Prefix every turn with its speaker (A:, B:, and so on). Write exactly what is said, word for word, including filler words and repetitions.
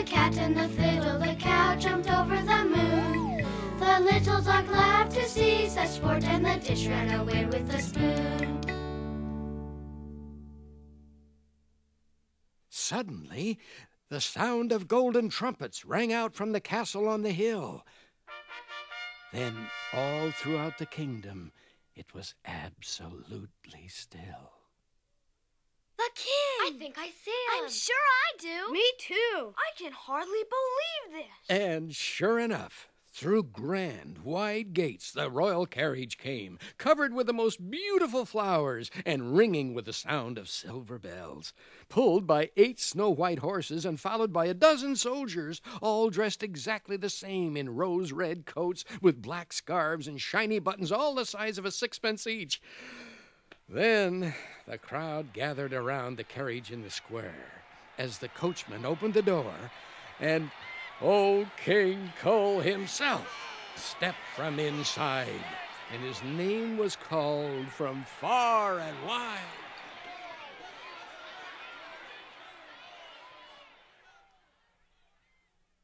A: cat and the fiddle, the cow jumped over the moon. The little dog laughed to see such sport, and the dish ran away with the spoon.
B: Suddenly, the sound of golden trumpets rang out from the castle on the hill. Then, all throughout the kingdom, it was absolutely still.
C: The king!
D: I think I see him.
C: I'm sure I do.
D: Me too.
C: I can hardly believe this.
B: And sure enough, through grand, wide gates, the royal carriage came, covered with the most beautiful flowers and ringing with the sound of silver bells, pulled by eight snow-white horses and followed by a dozen soldiers, all dressed exactly the same in rose-red coats with black scarves and shiny buttons all the size of a sixpence each. Then the crowd gathered around the carriage in the square as the coachman opened the door, and old King Cole himself stepped from inside, and his name was called from far and wide.